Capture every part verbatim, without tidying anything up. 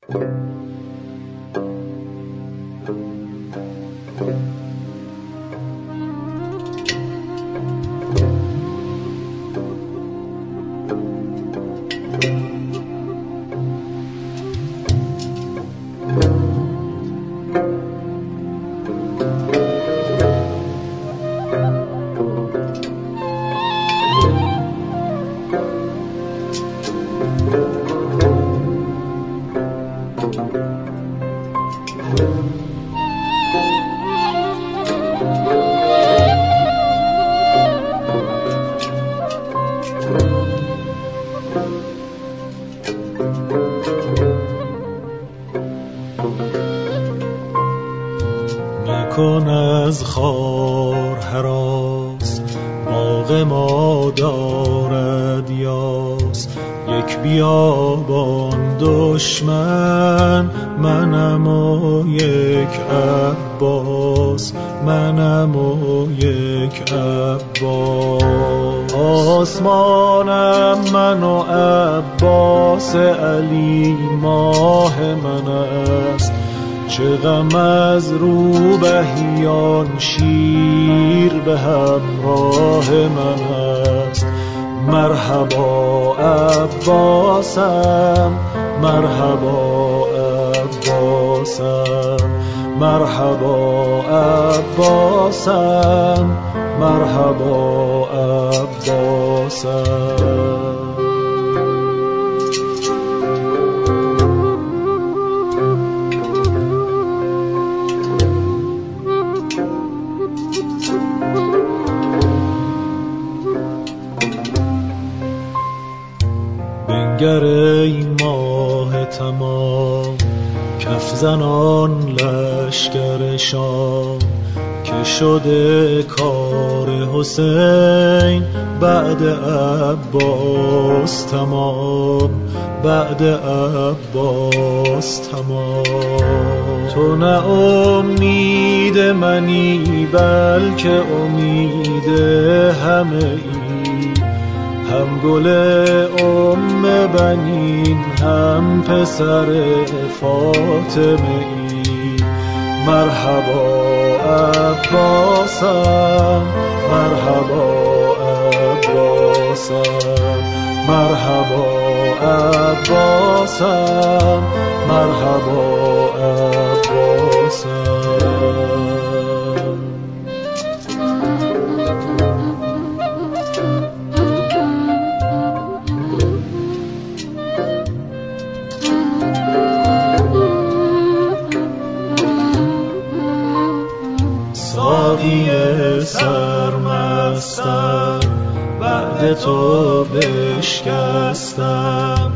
مکن از خار هراس، باغ ما دارد یاس. یک بیابان دشمن، منم و یک عباس، منم و یک عباس. آسمانم من و عباس، علی ماه من است. چه غم از روبهیان، شیر به همراه من است. مرحبا عباسم، مرحبا عباسم، مرحبا عباسم، مرحبا عباسم. بنگر ای ماه تمام، کف زنان لشکر شام. که شده کار حسین، بعد عباس تمام، بعد عباس تمام. تو نه امید منی، بلکه امید همه ای. هم گل ام بنین، هم پسر فاطمه ای. مرحبا عباسم، مرحبا عباسم، مرحبا عباسم، مرحبا عباسم. ساقی سرمستم، بعد تو بشکستم.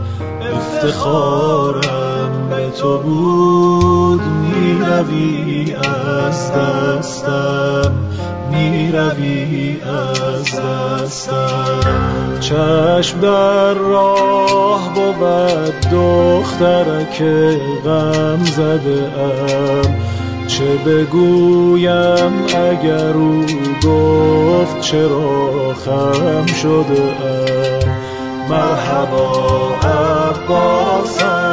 افتخارم به تو بود، می روی از دستم، می روی از دستم. چشم در راه بود دخترک غم زده ام. چه بگویم اگر او گفت چرا خم شده ام. مرحبا عباسم،